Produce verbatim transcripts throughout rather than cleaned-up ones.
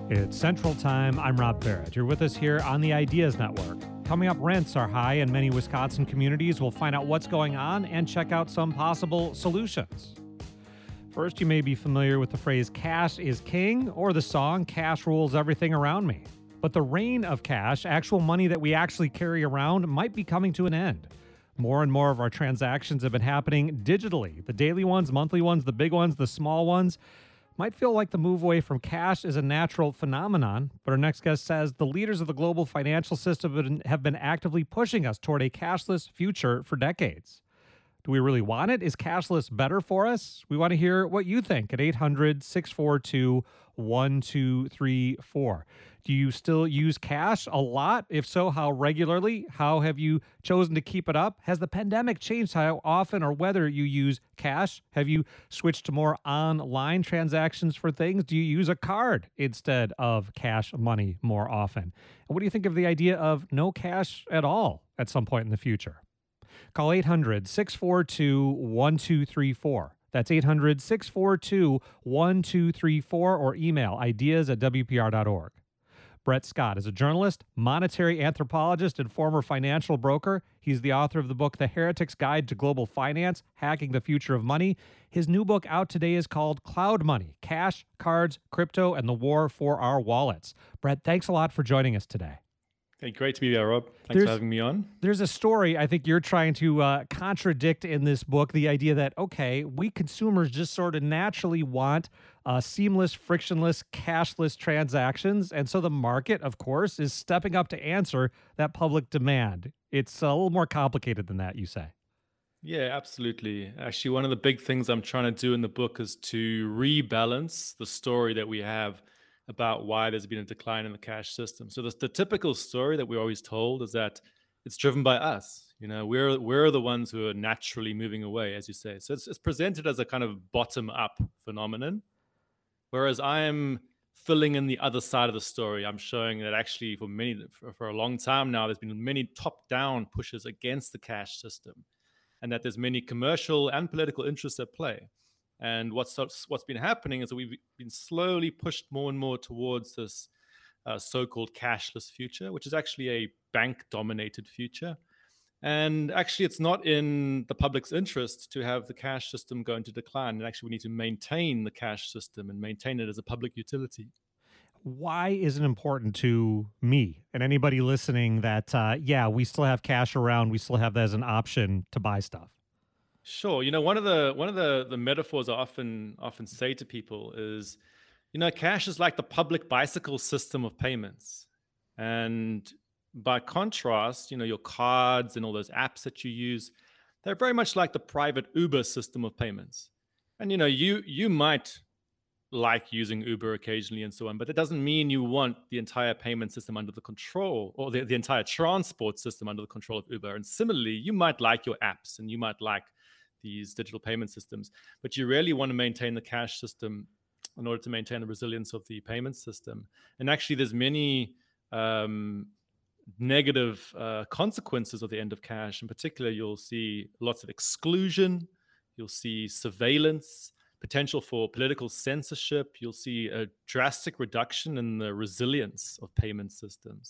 It's Central Time. I'm Rob Barrett. You're with us here on the Ideas Network. Coming up, rents are high in many Wisconsin communities. We'll find out what's going on and check out some possible solutions. First, you may be familiar with the phrase cash is king or the song cash rules everything around me. But the reign of cash, actual money that we actually carry around, might be coming to an end. More and more of our transactions have been happening digitally. The daily ones, monthly ones, the big ones, the small ones. Might feel like the move away from cash is a natural phenomenon, but our next guest says the leaders of the global financial system have been actively pushing us toward a cashless future for decades. Do we really want it? Is cashless better for us? We want to hear what you think at eight hundred, six four two, one two three four. Do you still use cash a lot? If so, how regularly? How have you chosen to keep it up? Has the pandemic changed how often or whether you use cash? Have you switched to more online transactions for things? Do you use a card instead of cash money more often? And what do you think of the idea of no cash at all at some point in the future? Call eight hundred, six four two, one two three four. That's eight hundred, six four two, one two three four or email ideas at w p r dot org. Brett Scott is a journalist, monetary anthropologist, and former financial broker. He's the author of the book The Heretic's Guide to Global Finance, Hacking the Future of Money. His new book out today is called Cloud Money, Cash, Cards, Crypto, and the War for Our Wallets. Brett, thanks a lot for joining us today. Hey, great to be here, Rob. Thanks There's, for having me on. There's a story I think you're trying to uh, contradict in this book, the idea that, okay, we consumers just sort of naturally want uh, seamless, frictionless, cashless transactions. And so the market, of course, is stepping up to answer that public demand. It's a little more complicated than that, you say. Yeah, absolutely. Actually, one of the big things I'm trying to do in the book is to rebalance the story that we have about why there's been a decline in the cash system. So the, the typical story that we're always told is that it's driven by us. You know, we're we're the ones who are naturally moving away, as you say. So it's, it's presented as a kind of bottom-up phenomenon, whereas I'm filling in the other side of the story. I'm showing that actually for many for, for a long time now, there's been many top-down pushes against the cash system, and that there's many commercial and political interests at play. And what's what's been happening is that we've been slowly pushed more and more towards this uh, so-called cashless future, which is actually a bank-dominated future. And actually, it's not in the public's interest to have the cash system go into decline. And actually, we need to maintain the cash system and maintain it as a public utility. Why is it important to me and anybody listening that, uh, yeah, we still have cash around, we still have that as an option to buy stuff? Sure. You know, one of the one of the, the metaphors I often often say to people is, you know, cash is like the public bicycle system of payments. And by contrast, you know, your cards and all those apps that you use, they're very much like the private Uber system of payments. And, you know, you you might like using Uber occasionally and so on, but it doesn't mean you want the entire payment system under the control or the, the entire transport system under the control of Uber. And similarly, you might like your apps and you might like these digital payment systems, but you really want to maintain the cash system in order to maintain the resilience of the payment system. And actually, there's many um, negative uh, consequences of the end of cash. In particular, you'll see lots of exclusion, you'll see surveillance, potential for political censorship, you'll see a drastic reduction in the resilience of payment systems.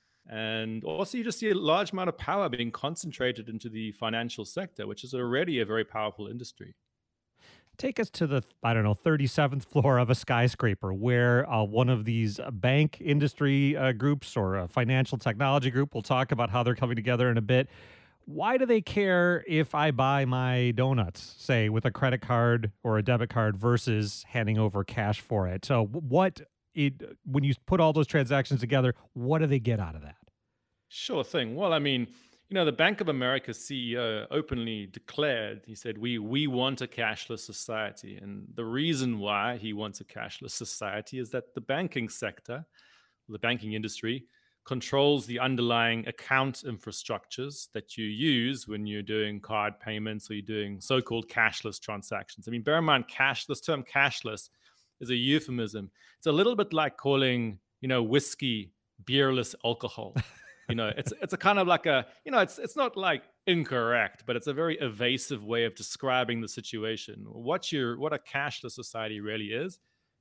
And also, you just see a large amount of power being concentrated into the financial sector, which is already a very powerful industry. Take us to the, I don't know, thirty-seventh floor of a skyscraper where uh, one of these bank industry uh, groups or a financial technology group, we'll talk about how they're coming together in a bit. Why do they care if I buy my donuts, say, with a credit card or a debit card versus handing over cash for it? So what... It, when you put all those transactions together, what do they get out of that? Sure thing. Well, I mean, you know, the Bank of America C E O openly declared, he said, we we want a cashless society. And the reason why he wants a cashless society is that the banking sector, the banking industry, controls the underlying account infrastructures that you use when you're doing card payments or you're doing so-called cashless transactions. I mean, bear in mind, cash, this term cashless is a euphemism. It's a little bit like calling, you know, whiskey beerless alcohol. You know, it's it's a kind of like a, you know, it's it's not like incorrect, but it's a very evasive way of describing the situation. What your what a cashless society really is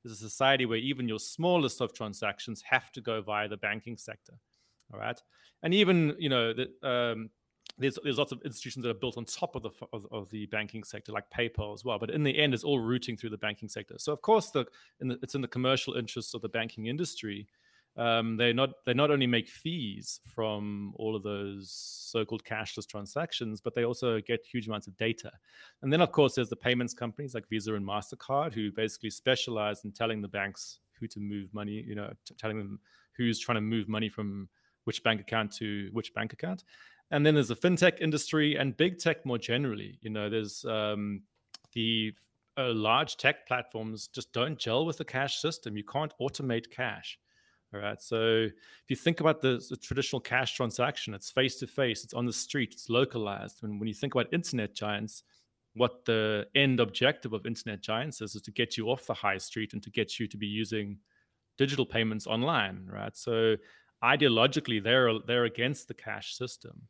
is a society where even your smallest of transactions have to go via the banking sector. All right. And even, you know, the, um, there's there's lots of institutions that are built on top of the of, of the banking sector, like PayPal as well. But in the end, it's all routing through the banking sector. So of course, the, in the it's in the commercial interests of the banking industry. Um, they not they not only make fees from all of those so-called cashless transactions, but they also get huge amounts of data. And then, of course, there's the payments companies like Visa and MasterCard, who basically specialize in telling the banks who to move money. You know, t- telling them who's trying to move money from which bank account to which bank account. And then there's the fintech industry and big tech more generally. You know, there's um, the uh, large tech platforms just don't gel with the cash system. You can't automate cash. All right. So if you think about the, the traditional cash transaction, it's face to face, it's on the street, it's localized. And when you think about internet giants, what the end objective of internet giants is, is to get you off the high street and to get you to be using digital payments online. Right. So ideologically, they're they're against the cash system.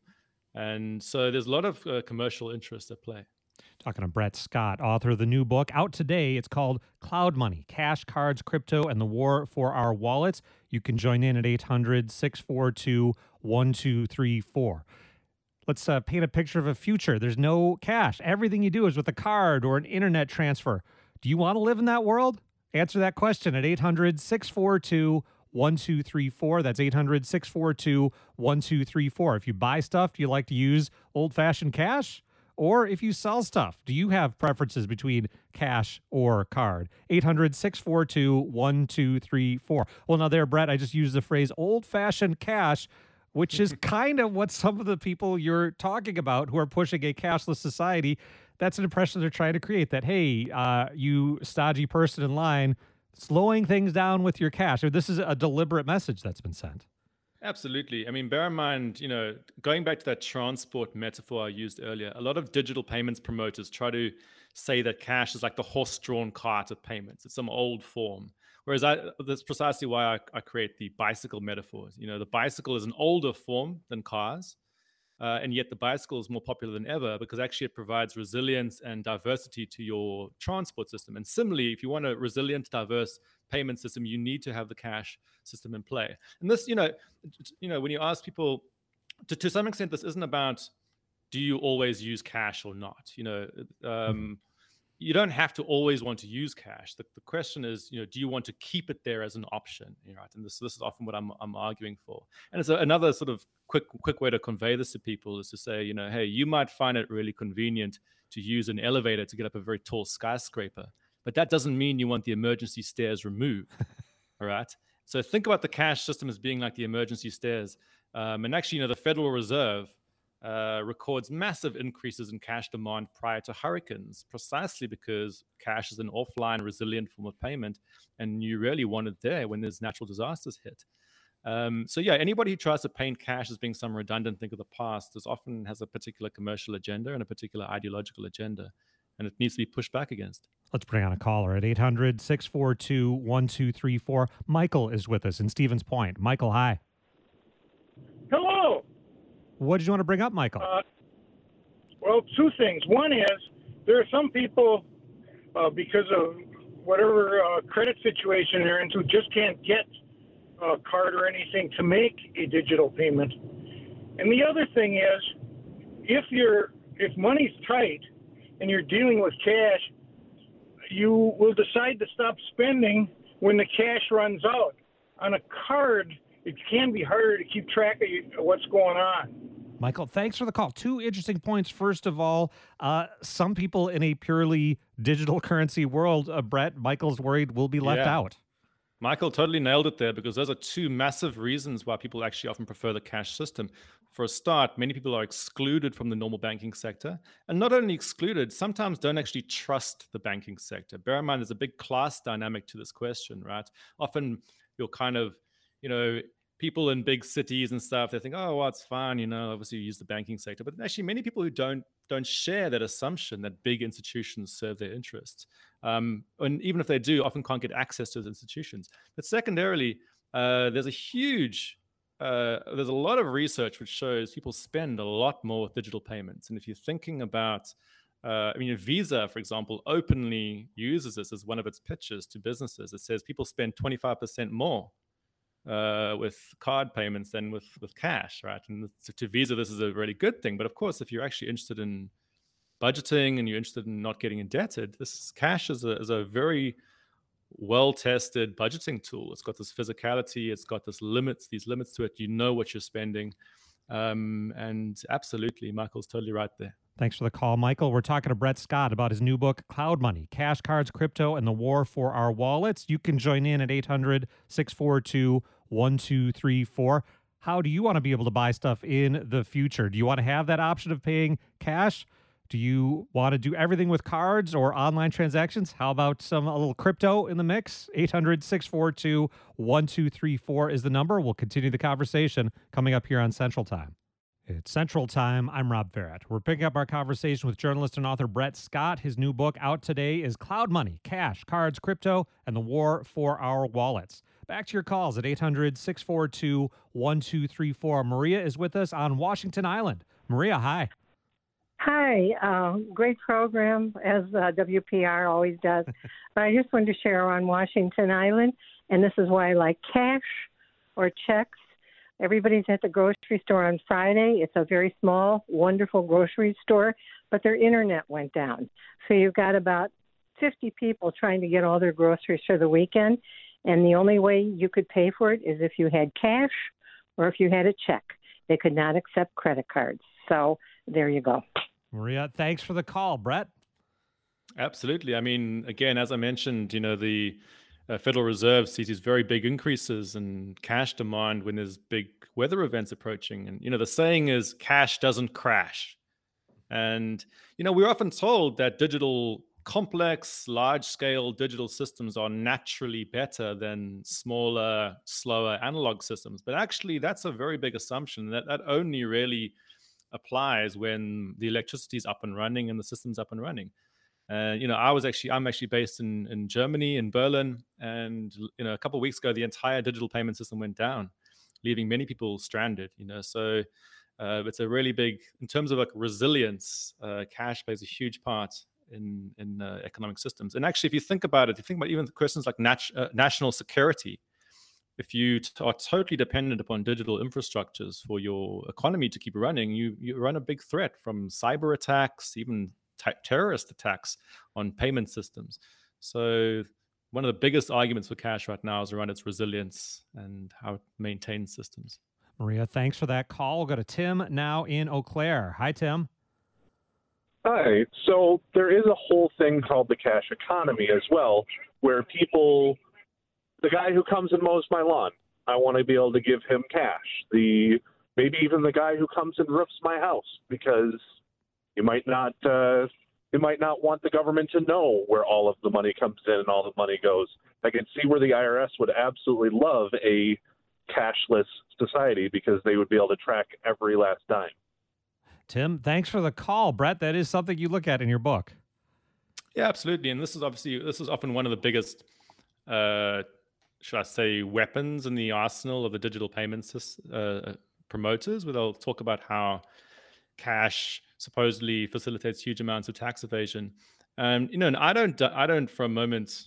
And so there's a lot of uh, commercial interest at play. Talking to Brett Scott, author of the new book out today. It's called Cloud Money, Cash, Cards, Crypto, and the War for Our Wallets. You can join in at eight hundred, six four two, one two three four. Let's uh, paint a picture of a future. There's no cash. Everything you do is with a card or an internet transfer. Do you want to live in that world? Answer that question at eight hundred, six four two, one two three four. That's eight hundred, six four two, one two three four. If you buy stuff, do you like to use old-fashioned cash? Or if you sell stuff, do you have preferences between cash or card? eight hundred, six four two, one two three four. Well, now there, Brett, I just used the phrase old-fashioned cash, which is kind of what some of the people you're talking about who are pushing a cashless society, that's an impression they're trying to create, that, hey, uh, you stodgy person in line, slowing things down with your cash. Or this is a deliberate message that's been sent. Absolutely. I mean, bear in mind, you know, going back to that transport metaphor I used earlier, a lot of digital payments promoters try to say that cash is like the horse-drawn cart of payments. It's some old form. Whereas I, that's precisely why I, I create the bicycle metaphors. You know, the bicycle is an older form than cars, uh, and yet the bicycle is more popular than ever because actually it provides resilience and diversity to your transport system. And similarly, if you want a resilient, diverse payment system, you need to have the cash system in play. And this, you know, you know, when you ask people, to, to some extent, this isn't about do you always use cash or not. You know, um, you don't have to always want to use cash. The, the question is, you know, do you want to keep it there as an option? You know, right? And this this is often what I'm I'm arguing for. And it's a, another sort of quick quick way to convey this to people is to say, you know, hey, you might find it really convenient to use an elevator to get up a very tall skyscraper, but that doesn't mean you want the emergency stairs removed. All right. So think about the cash system as being like the emergency stairs. Um, and actually, you know, the Federal Reserve uh, records massive increases in cash demand prior to hurricanes, precisely because cash is an offline, resilient form of payment, and you really want it there when there's natural disasters hit. Um, so yeah, anybody who tries to paint cash as being some redundant thing of the past is often has a particular commercial agenda and a particular ideological agenda, and it needs to be pushed back against. Let's bring on a caller at eight hundred, six four two, one two three four. Michael is with us in Stevens Point. Michael, hi. Hello. What did you want to bring up, Michael? Uh, well, two things. One is there are some people, uh, because of whatever uh, credit situation they're into, just can't get a card or anything to make a digital payment. And the other thing is, if you're if money's tight and you're dealing with cash, you will decide to stop spending when the cash runs out. On a card, it can be harder to keep track of what's going on. Michael, thanks for the call. Two interesting points. First of all, uh, some people in a purely digital currency world, uh, Brett, Michael's worried will be left Yeah. out. Michael totally nailed it there, because those are two massive reasons why people actually often prefer the cash system. For a start, many people are excluded from the normal banking sector, and not only excluded, sometimes don't actually trust the banking sector. Bear in mind, there's a big class dynamic to this question, right? Often you're kind of, you know, people in big cities and stuff, they think, oh, well, it's fine, you know, obviously you use the banking sector. But actually, many people who don't don't share that assumption that big institutions serve their interests. Um, and even if they do, often can't get access to those institutions. But secondarily, uh, there's a huge, uh, there's a lot of research which shows people spend a lot more with digital payments. And if you're thinking about Uh, I mean, Visa, for example, openly uses this as one of its pitches to businesses. It says people spend twenty-five percent more uh, with card payments than with, with cash, right? And to, to Visa, this is a really good thing. But of course, if you're actually interested in budgeting and you're interested in not getting indebted, this cash is a, is a very well-tested budgeting tool. It's got this physicality, it's got this limits, these limits to it. You know what you're spending. Um, and absolutely, Michael's totally right there. Thanks for the call, Michael. We're talking to Brett Scott about his new book, Cloud Money, Cash, Cards, Crypto, and the War for Our Wallets. You can join in at eight hundred, six four two, one two three four. How do you want to be able to buy stuff in the future? Do you want to have that option of paying cash? Do you want to do everything with cards or online transactions? How about some a little crypto in the mix? eight hundred, six four two, one two three four is the number. We'll continue the conversation coming up here on Central Time. It's Central Time. I'm Rob Barrett. We're picking up our conversation with journalist and author Brett Scott. His new book out today is Cloud Money, Cash, Cards, Crypto, and the War for Our Wallets. Back to your calls at eight hundred, six four two, one two three four. Maria is with us on Washington Island. Maria, hi. Hi, uh, great program, as uh, W P R always does. But I just wanted to share on Washington Island, and this is why I like cash or checks. Everybody's at the grocery store on Friday. It's a very small, wonderful grocery store, but their internet went down. So you've got about fifty people trying to get all their groceries for the weekend, and the only way you could pay for it is if you had cash or if you had a check. They could not accept credit cards. So there you go. Maria, thanks for the call. Brett? Absolutely. I mean, again, as I mentioned, you know, the uh, Federal Reserve sees these very big increases in cash demand when there's big weather events approaching. And, you know, the saying is cash doesn't crash. And, you know, we're often told that digital, complex, large-scale digital systems are naturally better than smaller, slower analog systems. But actually, that's a very big assumption. That, that only really applies when the electricity is up and running and the system's up and running. Uh, you know, I was actually, I'm actually based in, in Germany, in Berlin. And, you know, a couple of weeks ago, the entire digital payment system went down, leaving many people stranded, you know. So uh, it's a really big, in terms of like resilience, uh, cash plays a huge part in, in uh, economic systems. And actually, if you think about it, if you think about even questions like nat- uh, national security, if you t- are totally dependent upon digital infrastructures for your economy to keep running, you, you run a big threat from cyber attacks, even t- terrorist attacks on payment systems. So one of the biggest arguments for cash right now is around its resilience and how it maintains systems. Maria, thanks for that call. We'll go to Tim now in Eau Claire. Hi, Tim. Hi. So there is a whole thing called the cash economy as well, where people... The guy who comes and mows my lawn, I want to be able to give him cash. The maybe even the guy who comes and roofs my house, because you might not uh, you might not want the government to know where all of the money comes in and all the money goes. I can see where the I R S would absolutely love a cashless society because they would be able to track every last dime. Tim, thanks for the call. Brett, that is something you look at in your book. Yeah, absolutely. And this is obviously, this is often one of the biggest uh, should I say, weapons in the arsenal of the digital payments uh, promoters, where they'll talk about how cash supposedly facilitates huge amounts of tax evasion. Um, you know, and I don't, I don't for a moment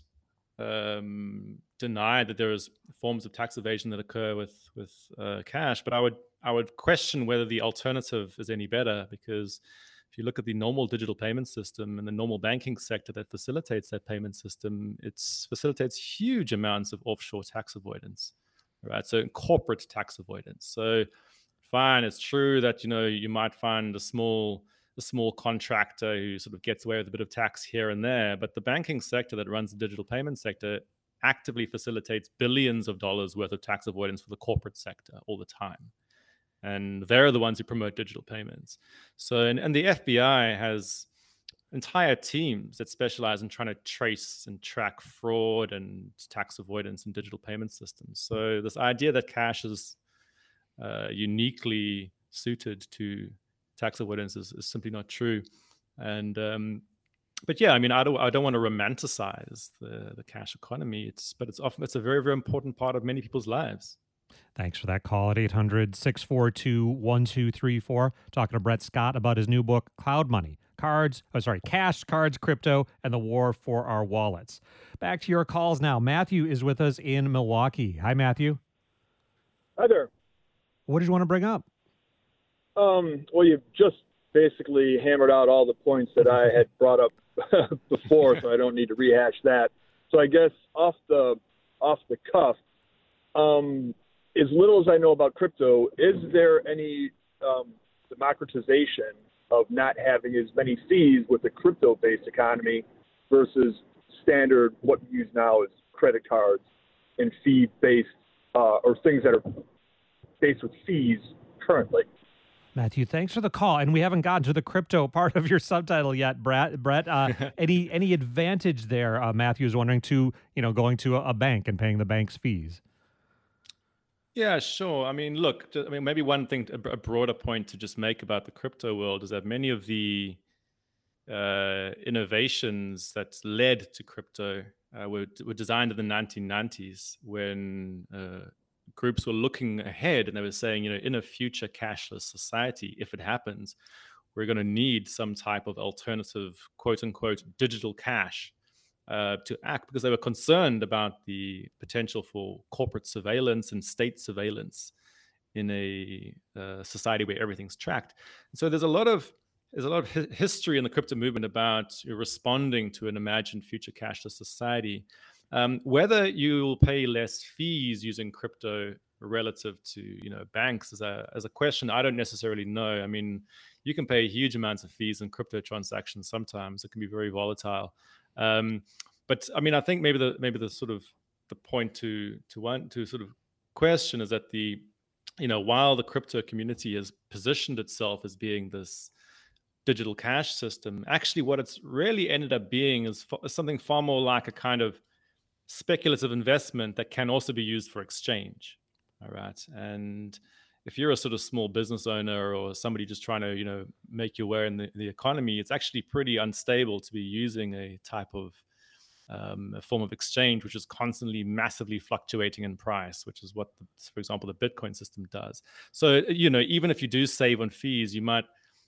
um, deny that there is forms of tax evasion that occur with with uh, cash, but I would, I would question whether the alternative is any better, because if you look at the normal digital payment system and the normal banking sector that facilitates that payment system, it facilitates huge amounts of offshore tax avoidance, right? So corporate tax avoidance. So fine, it's true that, you know, you might find a small, a small contractor who sort of gets away with a bit of tax here and there, but the banking sector that runs the digital payment sector actively facilitates billions of dollars worth of tax avoidance for the corporate sector all the time. And they're the ones who promote digital payments. So, and, and the F B I has entire teams that specialize in trying to trace and track fraud and tax avoidance in digital payment systems. So this idea that cash is uh, uniquely suited to tax avoidance is, is simply not true. And um, but yeah, I mean, I don't I don't want to romanticize the the cash economy. It's but it's often it's a very very important part of many people's lives. Thanks for that call at eight hundred, six four two, one two three four. Talking to Brett Scott about his new book, Cloud Money, Cards, oh, sorry, Cash, Cards, Crypto, and the War for Our Wallets. Back to your calls now. Matthew is with us in Milwaukee. Hi, Matthew. Hi there. What did you want to bring up? Um, well, you've just basically hammered out all the points that I had brought up before, so I don't need to rehash that. So I guess off the off the cuff, um, as little as I know about crypto, is there any um, democratization of not having as many fees with the crypto-based economy versus standard what we use now is credit cards and fee-based uh, or things that are based with fees currently? Matthew, thanks for the call. And we haven't gotten to the crypto part of your subtitle yet, Brett. Brett, uh, any any advantage there? Uh, Matthew is wondering to you know going to a, a bank and paying the bank's fees. Yeah, sure. I mean, look, I mean, maybe one thing, a broader point to just make about the crypto world is that many of the uh, innovations that led to crypto uh, were were designed in the nineteen nineties when uh, groups were looking ahead and they were saying, you know, in a future cashless society, if it happens, we're going to need some type of alternative, quote unquote, digital cash uh, to act, because they were concerned about the potential for corporate surveillance and state surveillance in a uh, society where everything's tracked. And so there's a lot of there's a lot of hi- history in the crypto movement about responding to an imagined future cashless society. Um, whether you'll pay less fees using crypto relative to, you know, banks is a as a question I don't necessarily know. I mean, you can pay huge amounts of fees in crypto transactions. Sometimes it can be very volatile. Um, but I mean, I think maybe the maybe the sort of the point to to one to sort of question is that the you know while the crypto community has positioned itself as being this digital cash system, actually what it's really ended up being is f- something far more like a kind of speculative investment that can also be used for exchange. All right. And if you're a sort of small business owner or somebody just trying to, you know, make your way in the, the economy, it's actually pretty unstable to be using a type of um, a form of exchange, which is constantly massively fluctuating in price, which is what, the, for example, the Bitcoin system does. So, you know, even if you do save on fees, you might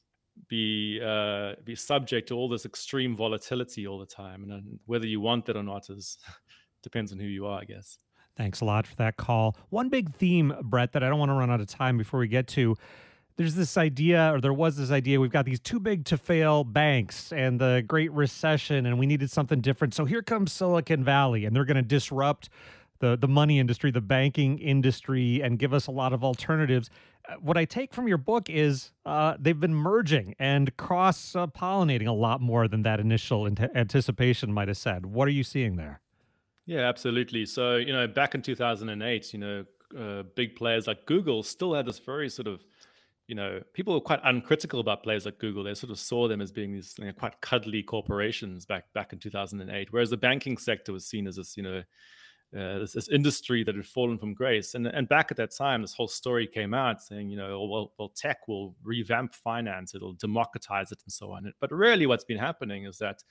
be uh, be subject to all this extreme volatility all the time. And then whether you want that or not is depends on who you are, I guess. Thanks a lot for that call. One big theme, Brett, that I don't want to run out of time before we get to, there's this idea, or there was this idea, we've got these too big to fail banks and the Great Recession, and we needed something different. So here comes Silicon Valley, and they're going to disrupt the, the money industry, the banking industry, and give us a lot of alternatives. Uh, What I take from your book is uh, they've been merging and cross-pollinating a lot more than that initial ant- anticipation might have said. What are you seeing there? Yeah, absolutely. So, you know, back in two thousand eight, you know, uh, big players like Google still had this very sort of, you know, people were quite uncritical about players like Google. They sort of saw them as being these, you know, quite cuddly corporations back back in two thousand eight, whereas the banking sector was seen as this, you know, uh, this, this industry that had fallen from grace. And and back at that time, this whole story came out saying, you know, well, well, tech will revamp finance, it'll democratize it, and so on. But really, what's been happening is that,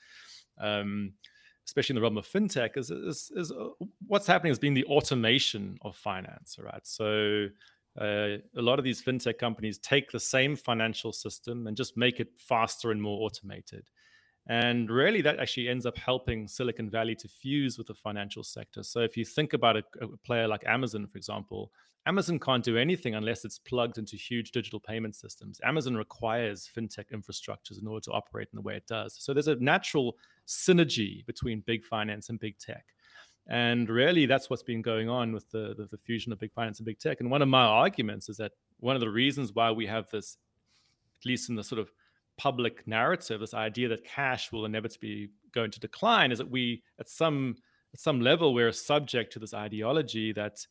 um, especially in the realm of fintech, is, is, is uh, what's happening has been the automation of finance, right? So uh, a lot of these fintech companies take the same financial system and just make it faster and more automated. And really, that actually ends up helping Silicon Valley to fuse with the financial sector. So if you think about a, a player like Amazon, for example, Amazon can't do anything unless it's plugged into huge digital payment systems. Amazon requires fintech infrastructures in order to operate in the way it does. So there's a natural synergy between big finance and big tech. And really, that's what's been going on with the, the, the fusion of big finance and big tech. And one of my arguments is that one of the reasons why we have this, at least in the sort of public narrative, this idea that cash will inevitably go into decline, is that we, at some at some level, we're subject to this ideology that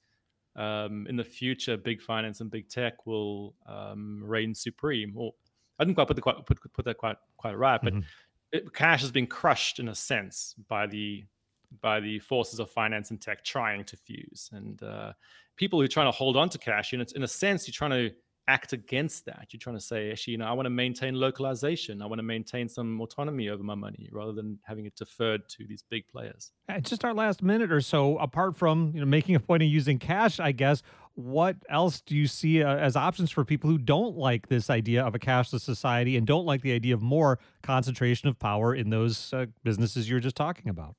um, in the future, big finance and big tech will um, reign supreme. Or I didn't quite put, the, quite, put, put that quite quite right, but Mhm. it, cash has been crushed in a sense by the by the forces of finance and tech trying to fuse. And uh, people who are trying to hold on to cash, you know, it's, in a sense, you're trying to act against that. You're trying to say, actually, you know, I want to maintain localization. I want to maintain some autonomy over my money rather than having it deferred to these big players. Uh, Just our last minute or so, apart from you know making a point of using cash, I guess, what else do you see uh, as options for people who don't like this idea of a cashless society and don't like the idea of more concentration of power in those uh, businesses you were just talking about?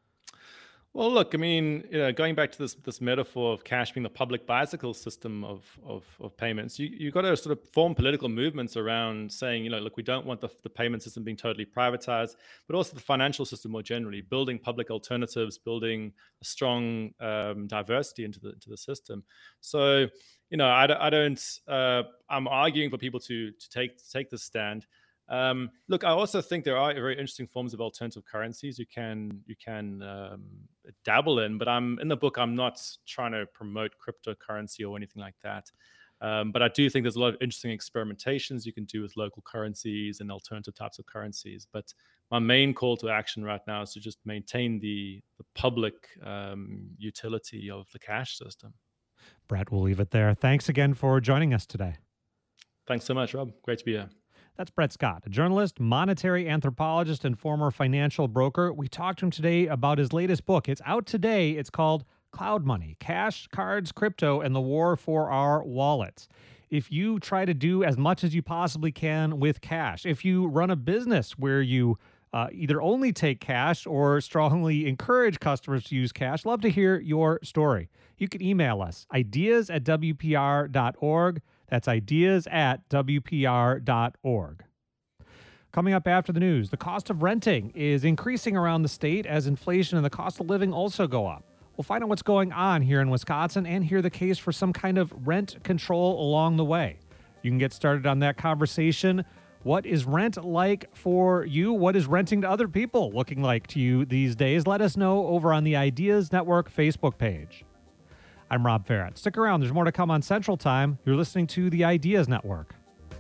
Well, look, I mean, you know, going back to this this metaphor of cash being the public bicycle system of of, of payments, you you got to sort of form political movements around saying, you know, look, we don't want the, the payment system being totally privatized, but also the financial system more generally, building public alternatives, building a strong um, diversity into the into the system. So, you know, I, don't- I don't. Uh, I'm arguing for people to to take to take this stand. Um, look, I also think there are very interesting forms of alternative currencies you can you can um, dabble in, but I'm in the book. I'm not trying to promote cryptocurrency or anything like that. Um, but I do think there's a lot of interesting experimentations you can do with local currencies and alternative types of currencies. But my main call to action right now is to just maintain the the public um, utility of the cash system. Brett, we'll leave it there. Thanks again for joining us today. Thanks so much, Rob. Great to be here. That's Brett Scott, a journalist, monetary anthropologist, and former financial broker. We talked to him today about his latest book. It's out today. It's called Cloud Money, Cash, Cards, Crypto, and the War for Our Wallets. If you try to do as much as you possibly can with cash, if you run a business where you uh, either only take cash or strongly encourage customers to use cash, love to hear your story. You can email us, ideas at W P R dot org. That's ideas at W P R dot org. Coming up after the news, the cost of renting is increasing around the state as inflation and the cost of living also go up. We'll find out what's going on here in Wisconsin and hear the case for some kind of rent control along the way. You can get started on that conversation. What is rent like for you? What is renting to other people looking like to you these days? Let us know over on the Ideas Network Facebook page. I'm Rob Ferret. Stick around. There's more to come on Central Time. You're listening to the Ideas Network.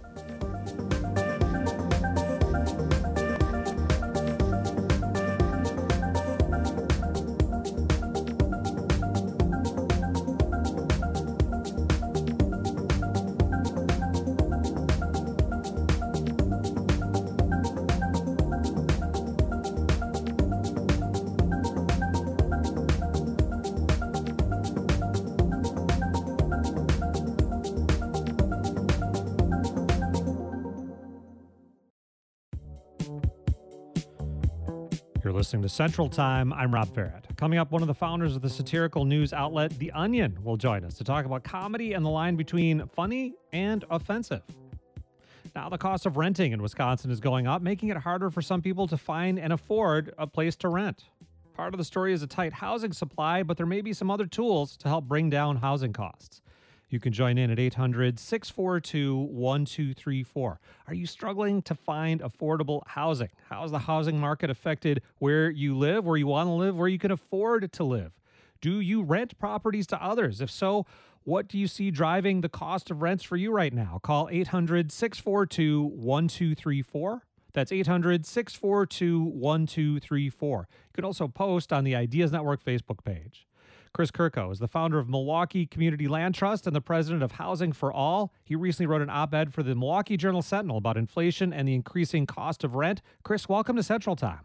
You're listening to Central Time. I'm Rob Ferret. Coming up, one of the founders of the satirical news outlet The Onion will join us to talk about comedy and the line between funny and offensive. Now, the cost of renting in Wisconsin is going up, making it harder for some people to find and afford a place to rent. Part of the story is a tight housing supply, but there may be some other tools to help bring down housing costs. You can join in at eight hundred, six four two, one two three four. Are you struggling to find affordable housing? How is the housing market affected where you live, where you want to live, where you can afford to live? Do you rent properties to others? If so, what do you see driving the cost of rents for you right now? Call eight hundred, six four two, one two three four. That's eight hundred, six four two, one two three four. You can also post on the Ideas Network Facebook page. Chris Kirko is the founder of Milwaukee Community Land Trust and the president of Housing for All. He recently wrote an op-ed for the Milwaukee Journal-Sentinel about inflation and the increasing cost of rent. Chris, welcome to Central Time.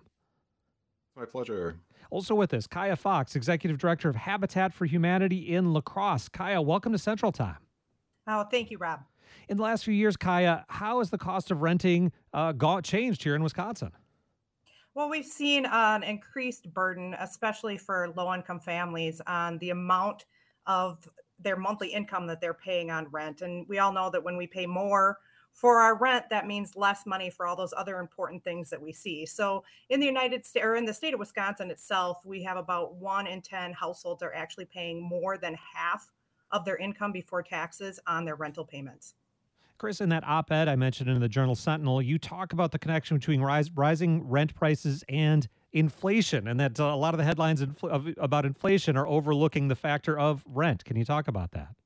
My pleasure. Also with us, Kaya Fox, executive director of Habitat for Humanity in La Crosse. Kaya, welcome to Central Time. Oh, thank you, Rob. In the last few years, Kaya, how has the cost of renting uh, got changed here in Wisconsin? Well, we've seen an increased burden, especially for low-income families, on the amount of their monthly income that they're paying on rent. And we all know that when we pay more for our rent, that means less money for all those other important things that we see. So in the United States, or in the state of Wisconsin itself, we have about one in ten households are actually paying more than half of their income before taxes on their rental payments. Chris, in that op-ed I mentioned in the Journal-Sentinel, you talk about the connection between rise, rising rent prices and inflation, and that uh, a lot of the headlines infl- of, about inflation are overlooking the factor of rent. Can you talk about that?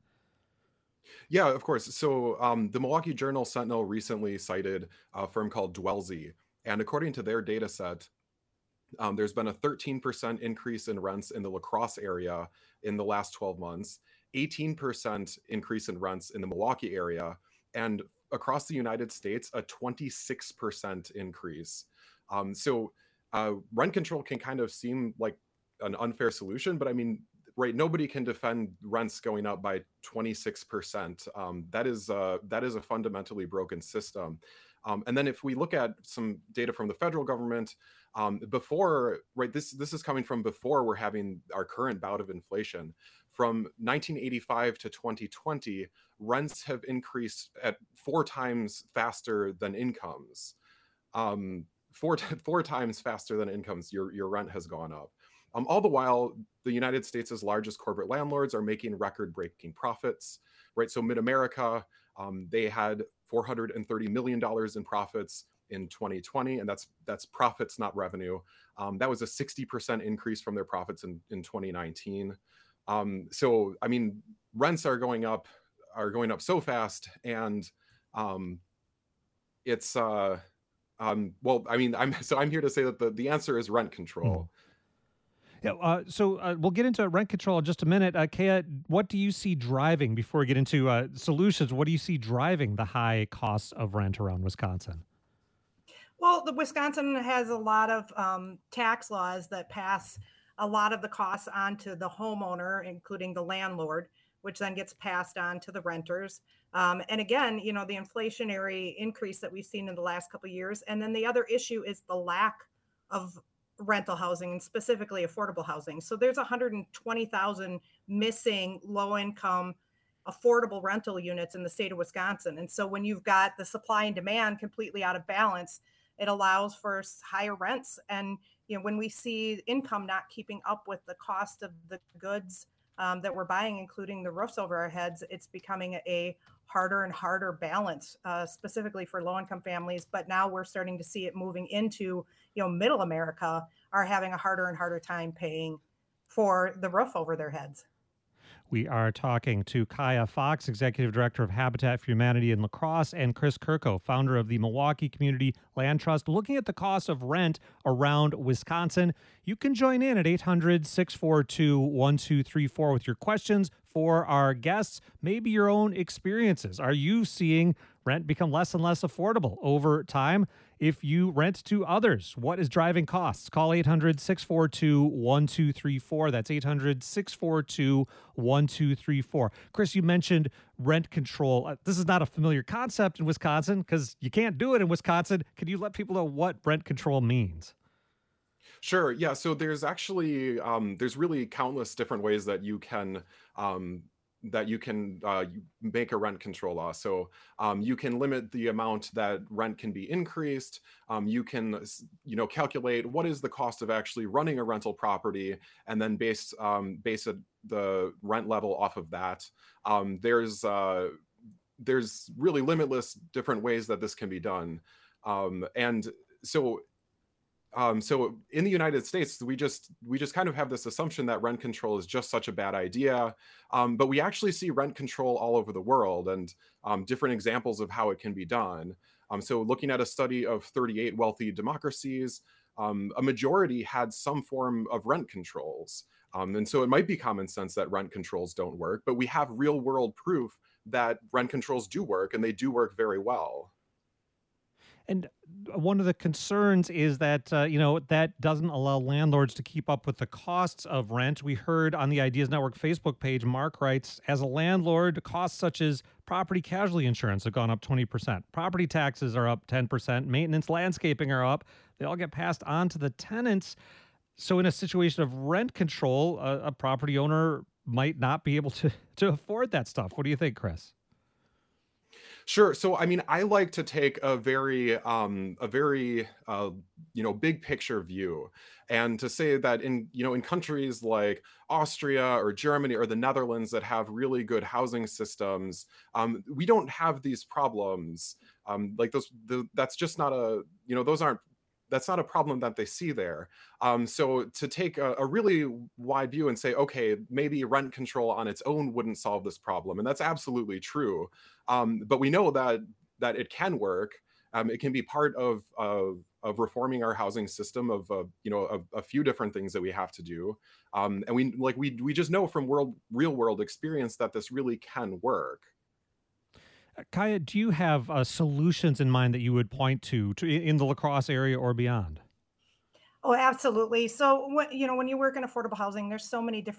Yeah, of course. So um, the Milwaukee Journal-Sentinel recently cited a firm called Dwellsy, and according to their data set, um, there's been a thirteen percent increase in rents in the La Crosse area in the last twelve months, eighteen percent increase in rents in the Milwaukee area, and across the United States, a twenty-six percent increase. Um, so uh, rent control can kind of seem like an unfair solution, but I mean, right, nobody can defend rents going up by twenty-six percent. Um, that is uh, that is a fundamentally broken system. Um, and then if we look at some data from the federal government, um, before, right, this this is coming from before we're having our current bout of inflation. From nineteen eighty-five to twenty twenty, rents have increased at four times faster than incomes. Um, four, four times faster than incomes, your, your rent has gone up. Um, all the while, the United States' largest corporate landlords are making record-breaking profits, right? So Mid-America, um, they had four hundred thirty million dollars in profits in twenty twenty, and that's that's profits, not revenue. Um, that was a sixty percent increase from their profits in, in twenty nineteen. Um, so, I mean, rents are going up, are going up so fast, and um, it's, uh, um, well, I mean, I'm so I'm here to say that the, the answer is rent control. Mm. Yeah, uh, so uh, we'll get into rent control in just a minute. Uh, Kaya, what do you see driving, before we get into uh, solutions, what do you see driving the high costs of rent around Wisconsin? Well, the Wisconsin has a lot of um, tax laws that pass a lot of the costs onto the homeowner, including the landlord, which then gets passed on to the renters. Um, and again, you know, the inflationary increase that we've seen in the last couple of years. And then the other issue is the lack of rental housing, and specifically affordable housing. So there's one hundred twenty thousand missing low-income affordable rental units in the state of Wisconsin. And so when you've got the supply and demand completely out of balance, it allows for higher rents. And you know, when we see income not keeping up with the cost of the goods um, that we're buying, including the roofs over our heads, it's becoming a harder and harder balance, uh, specifically for low-income families. But now we're starting to see it moving into, you know, middle America are having a harder and harder time paying for the roof over their heads. We are talking to Kaya Fox, Executive Director of Habitat for Humanity in La Crosse, and Chris Kirko, founder of the Milwaukee Community Land Trust, looking at the cost of rent around Wisconsin. You can join in at eight hundred, six four two, one two three four with your questions for our guests, maybe your own experiences. Are you seeing rent become less and less affordable over time? If you rent to others, what is driving costs? Call eight hundred, six four two, one two three four. That's eight hundred, six four two, one two three four. Chris, you mentioned rent control. Uh, this is not a familiar concept in Wisconsin because you can't do it in Wisconsin. Can you let people know what rent control means? Sure. Yeah. So there's actually, um, there's really countless different ways that you can um, that you can uh, make a rent control law. So um, you can limit the amount that rent can be increased. Um, you can, you know, calculate what is the cost of actually running a rental property, and then base um, base a, the rent level off of that. Um, there's uh, there's really limitless different ways that this can be done, um, and so. Um, so in the United States, we just we just kind of have this assumption that rent control is just such a bad idea, um, but we actually see rent control all over the world, and um, different examples of how it can be done. Um, so looking at a study of thirty-eight wealthy democracies, um, a majority had some form of rent controls. Um, and so it might be common sense that rent controls don't work, but we have real world proof that rent controls do work, and they do work very well. And one of the concerns is that, uh, you know, that doesn't allow landlords to keep up with the costs of rent. We heard on the Ideas Network Facebook page, Mark writes, as a landlord, costs such as property casualty insurance have gone up twenty percent. Property taxes are up ten percent. Maintenance, landscaping are up. They all get passed on to the tenants. So in a situation of rent control, a, a property owner might not be able to, to afford that stuff. What do you think, Chris? Sure. So, I mean, I like to take a very, um, a very, uh, you know, big picture view, and to say that in, you know, in countries like Austria or Germany or the Netherlands that have really good housing systems, um, we don't have these problems. Um, like those, the, that's just not a, you know, those aren't. That's not a problem that they see there. Um, so to take a, a really wide view and say, okay, maybe rent control on its own wouldn't solve this problem, and that's absolutely true. Um, but we know that that it can work. Um, it can be part of of, of reforming our housing system, of uh, you know a, a few different things that we have to do. Um, and we like we we just know from world real world experience that this really can work. Kaya, do you have uh, solutions in mind that you would point to, to in the La Crosse area or beyond? Oh, absolutely. So, you know, when you work in affordable housing, there's so many different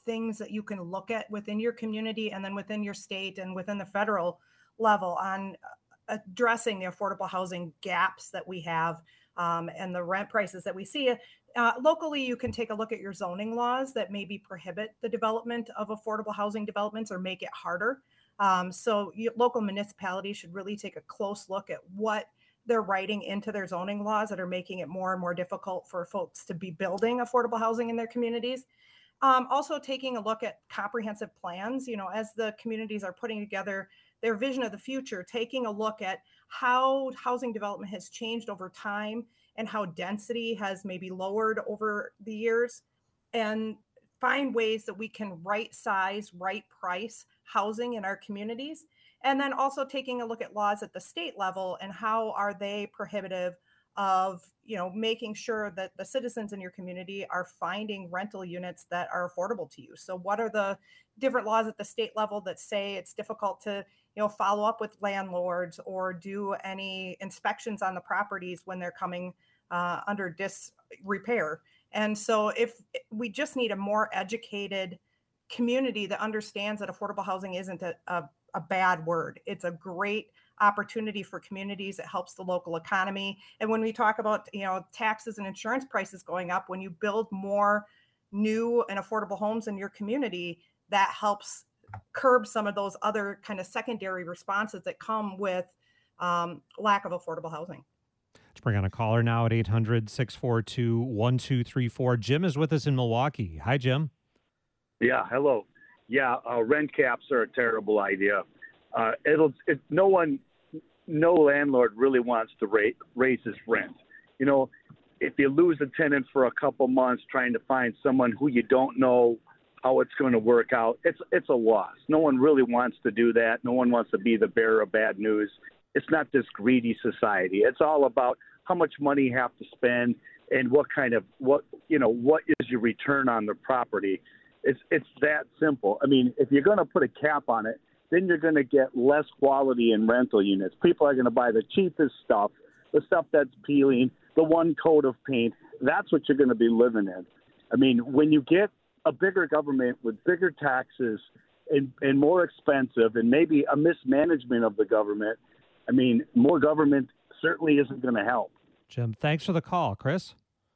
things that you can look at within your community and then within your state and within the federal level on addressing the affordable housing gaps that we have um, and the rent prices that we see. Uh, locally, you can take a look at your zoning laws that maybe prohibit the development of affordable housing developments or make it harder. Um, so you, local municipalities should really take a close look at what they're writing into their zoning laws that are making it more and more difficult for folks to be building affordable housing in their communities. Um, also taking a look at comprehensive plans, you know, as the communities are putting together their vision of the future, taking a look at how housing development has changed over time and how density has maybe lowered over the years, and find ways that we can right size, right price housing in our communities. And then also taking a look at laws at the state level and how are they prohibitive of, you know, making sure that the citizens in your community are finding rental units that are affordable to you. So what are the different laws at the state level that say it's difficult to, you know, follow up with landlords or do any inspections on the properties when they're coming uh, under disrepair? And so if we just need a more educated community that understands that affordable housing isn't a, a, a bad word. It's a great opportunity for communities. It helps the local economy. And when we talk about, you know, taxes and insurance prices going up, when you build more new and affordable homes in your community, that helps curb some of those other kind of secondary responses that come with um, lack of affordable housing. Let's bring on a caller now at eight hundred, six four two, one two three four. Jim is with us in Milwaukee. Hi, Jim. Yeah, hello. Yeah, uh, rent caps are a terrible idea. Uh, it'll it, no one, no landlord really wants to rate, raise his rent. You know, if you lose a tenant for a couple months trying to find someone who you don't know how it's going to work out, it's it's a loss. No one really wants to do that. No one wants to be the bearer of bad news. It's not this greedy society. It's all about how much money you have to spend and what kind of what you know what is your return on the property. It's it's that simple. I mean, if you're going to put a cap on it, then you're going to get less quality in rental units. People are going to buy the cheapest stuff, the stuff that's peeling, the one coat of paint. That's what you're going to be living in. I mean, when you get a bigger government with bigger taxes and, and more expensive and maybe a mismanagement of the government, I mean, more government certainly isn't going to help. Jim, thanks for the call. Chris?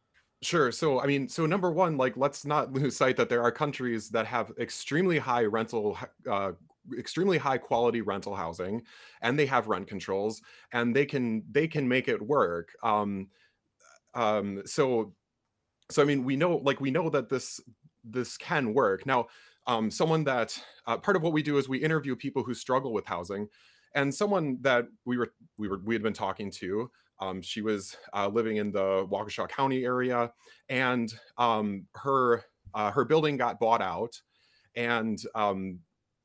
Sure. So, I mean, so number one, like, let's not lose sight that there are countries that have extremely high rental, uh, extremely high quality rental housing, and they have rent controls, and they can they can make it work. Um, um, so, so I mean, we know, like, we know that this this can work. Now, um, someone that uh, part of what we do is we interview people who struggle with housing, and someone that we were we were we had been talking to. Um, she was uh, living in the Waukesha County area, and um, her uh, her building got bought out, and um,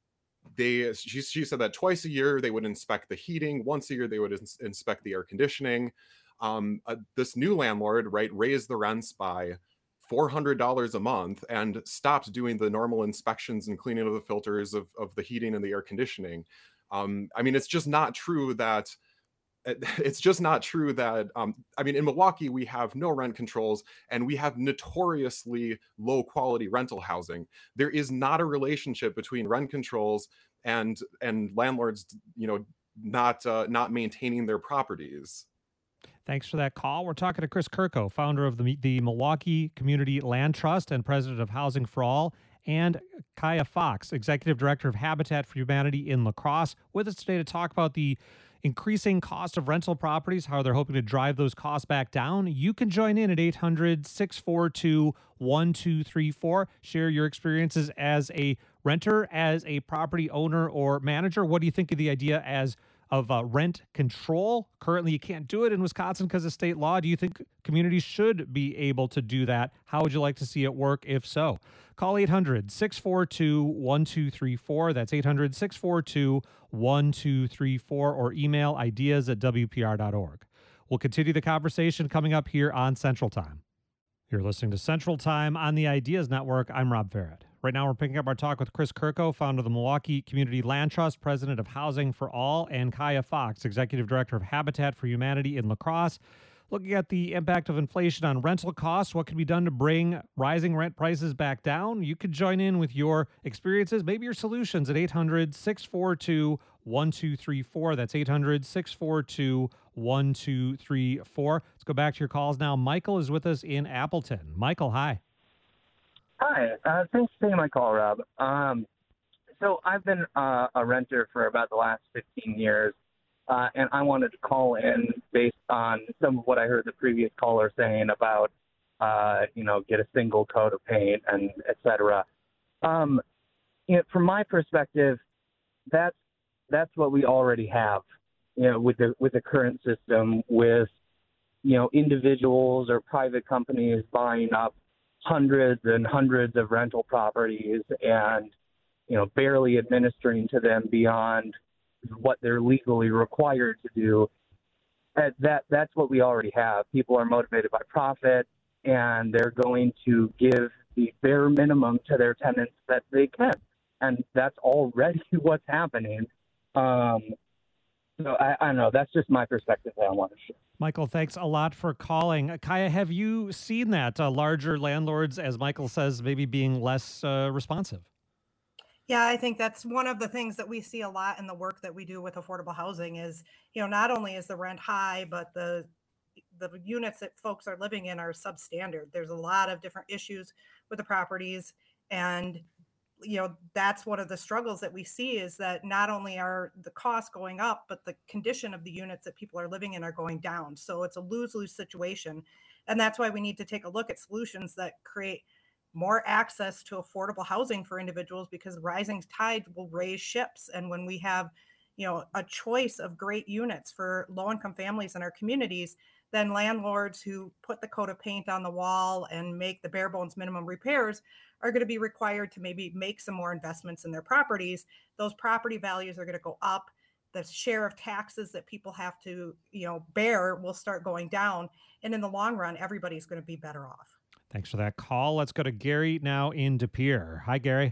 they she, she said that twice a year they would inspect the heating, once a year they would ins- inspect the air conditioning. Um, uh, this new landlord, right, raised the rents by four hundred dollars a month and stopped doing the normal inspections and cleaning of the filters of, of the heating and the air conditioning. Um, I mean, it's just not true that It's just not true that, um, I mean, in Milwaukee, we have no rent controls and we have notoriously low quality rental housing. There is not a relationship between rent controls and and landlords, you know, not uh, not maintaining their properties. Thanks for that call. We're talking to Chris Kurko, founder of the, the Milwaukee Community Land Trust and president of Housing for All, and Kaya Fox, executive director of Habitat for Humanity in La Crosse, with us today to talk about the increasing cost of rental properties, how they're hoping to drive those costs back down. You can join in at eight hundred, six four two, one two three four. Share your experiences as a renter, as a property owner or manager. What do you think of the idea as of uh, rent control? Currently, you can't do it in Wisconsin because of state law. Do you think communities should be able to do that? How would you like to see it work if so? Call eight hundred, six four two, one two three four. That's eight hundred, six four two, one two three four, or email ideas at w p r dot org. We'll continue the conversation coming up here on Central Time. You're listening to Central Time on the Ideas Network. I'm Rob Farrett. Right now, we're picking up our talk with Chris Kurko, founder of the Milwaukee Community Land Trust, president of Housing for All, and Kaya Fox, executive director of Habitat for Humanity in La Crosse. Looking at the impact of inflation on rental costs, what can be done to bring rising rent prices back down? You could join in with your experiences, maybe your solutions at eight hundred, six four two, one two three four. That's eight hundred, six four two, one two three four. Let's go back to your calls now. Michael is with us in Appleton. Michael, hi. Hi. Uh, thanks for taking my call, Rob. Um, so I've been uh, a renter for about the last fifteen years. Uh, and I wanted to call in based on some of what I heard the previous caller saying about, uh, you know, get a single coat of paint and et cetera. Um, you know, from my perspective, that's that's what we already have, you know, with the with the current system, with, you know, individuals or private companies buying up hundreds and hundreds of rental properties and, you know, barely administering to them beyond what they're legally required to do. That that's what we already have. People are motivated by profit, and they're going to give the bare minimum to their tenants that they can, and that's already what's happening. Um, so I, I don't know. That's just my perspective that I want to share. Michael, thanks a lot for calling. Kaya, have you seen that uh, larger landlords, as Michael says, maybe being less uh, responsive? Yeah, I think that's one of the things that we see a lot in the work that we do with affordable housing is, you know, not only is the rent high, but the the units that folks are living in are substandard. There's a lot of different issues with the properties. And, you know, that's one of the struggles that we see is that not only are the costs going up, but the condition of the units that people are living in are going down. So it's a lose-lose situation. And that's why we need to take a look at solutions that create more access to affordable housing for individuals, because rising tide will raise ships. And when we have, you know, a choice of great units for low-income families in our communities, then landlords who put the coat of paint on the wall and make the bare bones minimum repairs are going to be required to maybe make some more investments in their properties. Those property values are going to go up. The share of taxes that people have to, you know, bear will start going down. And in the long run, everybody's going to be better off. Thanks for that call. Let's go to Gary now in De Pere. Hi, Gary.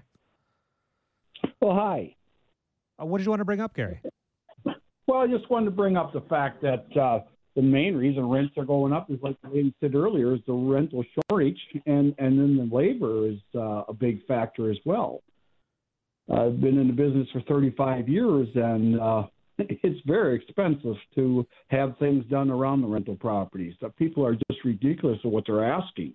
Well, hi. Uh, what did you want to bring up, Gary? Well, I just wanted to bring up the fact that uh, the main reason rents are going up is, like the lady said earlier, is the rental shortage, and, and then the labor is uh, a big factor as well. I've been in the business for thirty-five years, and uh, it's very expensive to have things done around the rental properties. The people are just ridiculous at what they're asking.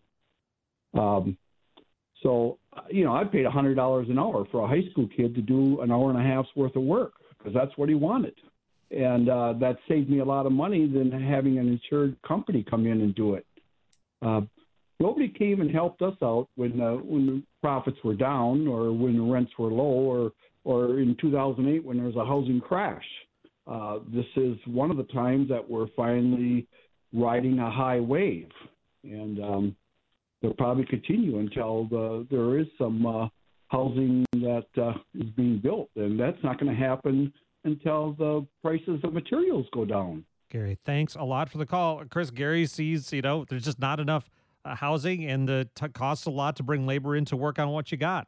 Um, so, you know, I paid one hundred dollars an hour for a high school kid to do an hour and a half's worth of work because that's what he wanted. And uh, that saved me a lot of money than having an insured company come in and do it. Uh, nobody came and helped us out when uh, when the profits were down or when the rents were low or, or in two thousand eight when there was a housing crash. Uh, this is one of the times that we're finally riding a high wave. And um, they'll probably continue until the, there is some uh, housing that uh, is being built. And that's not going to happen until the prices of materials go down. Gary, thanks a lot for the call. Chris, Gary sees, you know, there's just not enough uh, housing, and the t- costs a lot to bring labor in to work on what you got.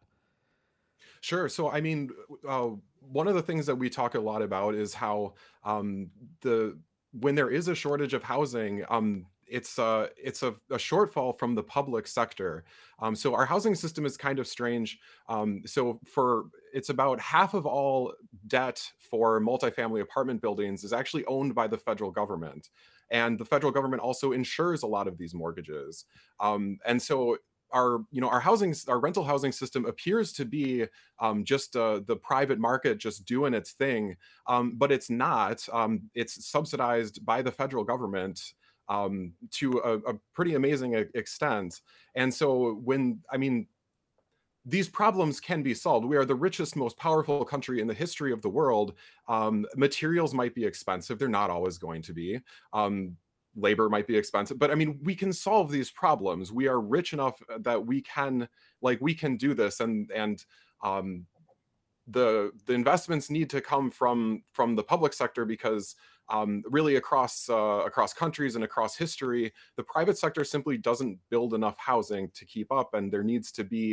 Sure. So, I mean, uh, one of the things that we talk a lot about is how um, the when there is a shortage of housing, um, it's uh, it's a, a shortfall from the public sector. Um, so our housing system is kind of strange. Um, so for it's about half of all debt for multifamily apartment buildings is actually owned by the federal government. And the federal government also insures a lot of these mortgages. Um, and so our, you know, our housing, our rental housing system appears to be um, just uh, the private market just doing its thing, um, but it's not. Um, it's subsidized by the federal government um, to a, a pretty amazing extent. And so when, I mean, these problems can be solved. We are the richest, most powerful country in the history of the world. Um, materials might be expensive. They're not always going to be. Um, labor might be expensive, but I mean, we can solve these problems. We are rich enough that we can, like, we can do this. And, and um, the, the investments need to come from, from the public sector, because um, really across, uh, across countries and across history, the private sector simply doesn't build enough housing to keep up. And there needs to be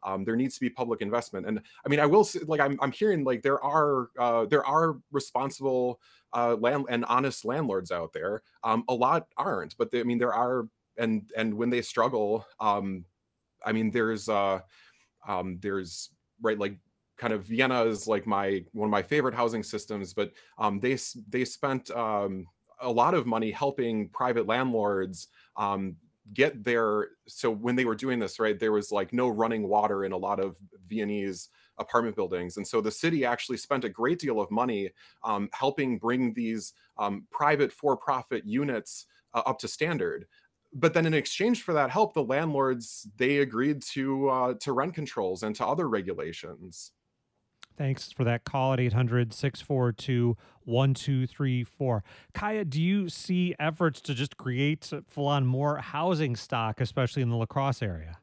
Um, there needs to be public investment. And I mean, I will say, like, I'm, I'm hearing like there are uh, there are responsible uh, land and honest landlords out there. Um, a lot aren't, but they, I mean, there are, and and when they struggle, um, I mean, there's uh, um, there's right like kind of Vienna is like my one of my favorite housing systems, but um, they they spent um, a lot of money helping private landlords um, get their, so when they were doing this, right, there was like no running water in a lot of Viennese apartment buildings. And so the city actually spent a great deal of money um, helping bring these um, private for-profit units uh, up to standard. But then in exchange for that help, the landlords, they agreed to uh, to rent controls and to other regulations. Thanks for that call at eight hundred, six four two, one two three four. Kaya, do you see efforts to just create full-on more housing stock, especially in the La Crosse area?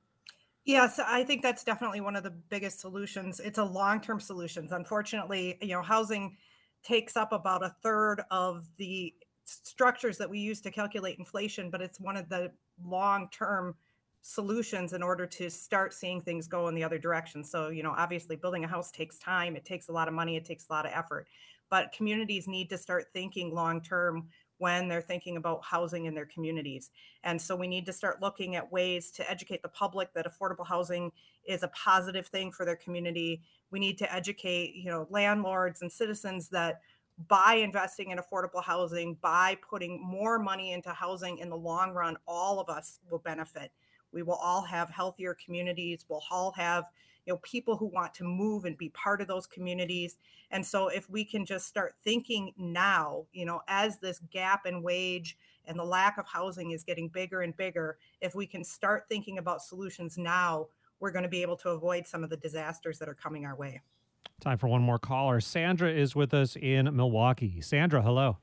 Yes, I think that's definitely one of the biggest solutions. It's a long-term solutions. Unfortunately, you know, housing takes up about a third of the structures that we use to calculate inflation, but it's one of the long-term solutions in order to start seeing things go in the other direction. So, you know, obviously building a house takes time, it takes a lot of money, it takes a lot of effort, but communities need to start thinking long-term when they're thinking about housing in their communities. And so we need to start looking at ways to educate the public that affordable housing is a positive thing for their community. We need to educate, you know, landlords and citizens that by investing in affordable housing, by putting more money into housing in the long run, all of us will benefit. We will all have healthier communities. We'll all have, you know, people who want to move and be part of those communities. And so if we can just start thinking now, you know, as this gap in wage and the lack of housing is getting bigger and bigger, if we can start thinking about solutions now, we're going to be able to avoid some of the disasters that are coming our way. Time for one more caller. Sandra is with us in Milwaukee. Sandra, hello.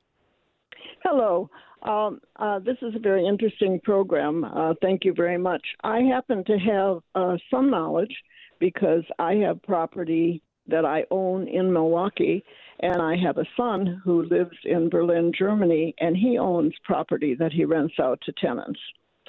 Hello. Um, uh, this is a very interesting program. Uh, thank you very much. I happen to have uh, some knowledge because I have property that I own in Milwaukee, and I have a son who lives in Berlin, Germany, and he owns property that he rents out to tenants.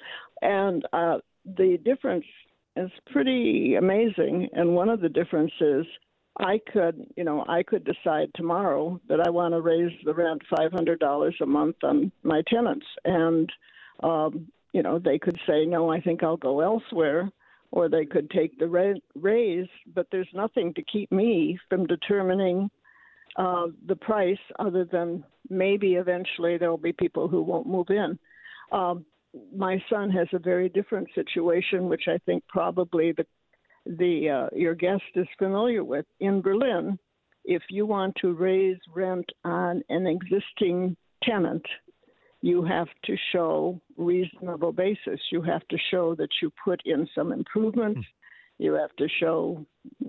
And uh, the difference is pretty amazing, and one of the differences I could, you know, I could decide tomorrow that I want to raise the rent five hundred dollars a month on my tenants. And, um, you know, they could say, no, I think I'll go elsewhere, or they could take the ra- raise, but there's nothing to keep me from determining uh, the price other than maybe eventually there will be people who won't move in. Um, my son has a very different situation, which I think probably the the uh, your guest is familiar with. In Berlin, if you want to raise rent on an existing tenant, you have to show reasonable basis. You have to show that you put in some improvements. You have to show,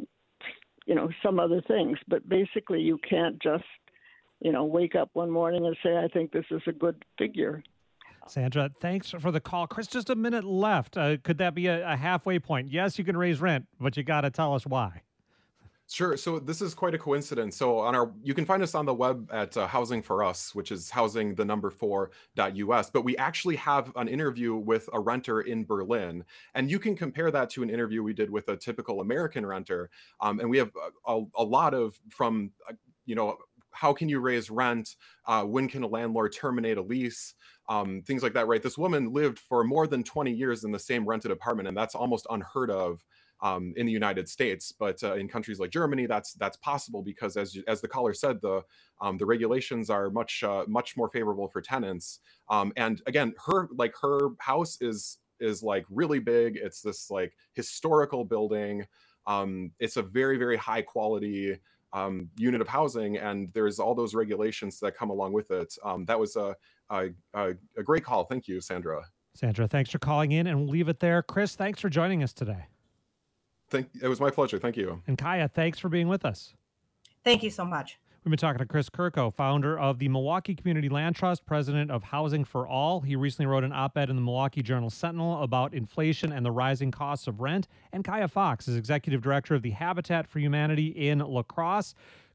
you know, some other things. But basically, you can't just, you know, wake up one morning and say, I think this is a good figure. Sandra, thanks for the call. Chris, just a minute left. Uh, could that be a, a halfway point? Yes, you can raise rent, but you got to tell us why. Sure. So this is quite a coincidence. So on our, you can find us on the web at uh, Housing for Us, which is housing the number four dot U S. But we actually have an interview with a renter in Berlin, and you can compare that to an interview we did with a typical American renter. Um, and we have a, a, a lot of from, uh, you know, how can you raise rent? Uh, when can a landlord terminate a lease? Um, things like that, right? This woman lived for more than twenty years in the same rented apartment, and that's almost unheard of um, in the United States. But uh, in countries like Germany, that's that's possible because, as as the caller said, the um, the regulations are much uh, much more favorable for tenants. Um, and again, her like her house is is like really big. It's this like historical building. Um, it's a very very high quality um, unit of housing, and there's all those regulations that come along with it. Um, that was a, a, a a great call. Thank you, Sandra. Sandra, thanks for calling in, and we'll leave it there. Chris, thanks for joining us today. Thank, it was my pleasure. Thank you. And Kaya, thanks for being with us. Thank you so much. We've been talking to Chris Kurko, founder of the Milwaukee Community Land Trust, president of Housing for All. He recently wrote an op-ed in the Milwaukee Journal-Sentinel about inflation and the rising costs of rent. And Kaya Fox is executive director of the Habitat for Humanity in La Crosse.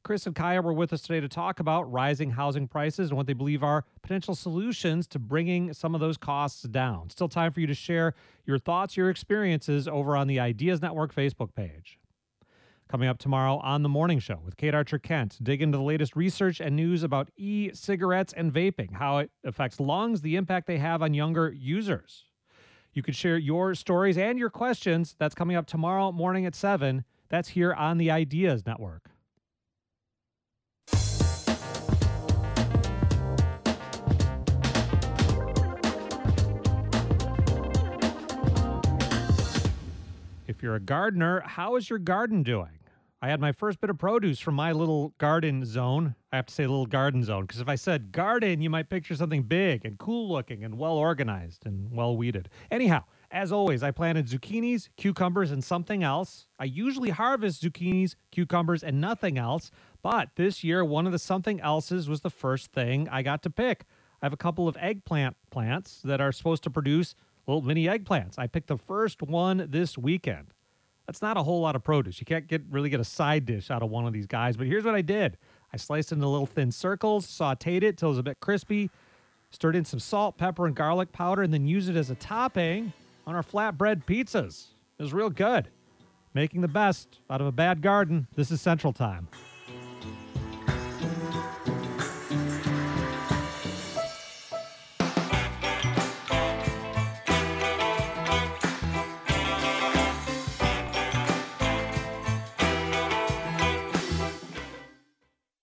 Chris and Kaya were with us today to talk about rising housing prices and what they believe are potential solutions to bringing some of those costs down. Still time for you to share your thoughts, your experiences over on the Ideas Network Facebook page. Coming up tomorrow on The Morning Show with Kate Archer-Kent, dig into the latest research and news about e-cigarettes and vaping, how it affects lungs, the impact they have on younger users. You can share your stories and your questions. That's coming up tomorrow morning at seven. That's here on the Ideas Network. If you're a gardener, how is your garden doing? I had my first bit of produce from my little garden zone. I have to say little garden zone, because if I said garden, you might picture something big and cool looking and well organized and well weeded. Anyhow, as always, I planted zucchinis, cucumbers, and something else. I usually harvest zucchinis, cucumbers, and nothing else, but this year, one of the something else's was the first thing I got to pick. I have a couple of eggplant plants that are supposed to produce little mini eggplants. I picked the first one this weekend. That's not a whole lot of produce. You can't get really get a side dish out of one of these guys, but here's what I did. I sliced it into little thin circles, sauteed it till it was a bit crispy, stirred in some salt, pepper, and garlic powder, and then used it as a topping on our flatbread pizzas. It was real good. Making the best out of a bad garden. This is Central Time.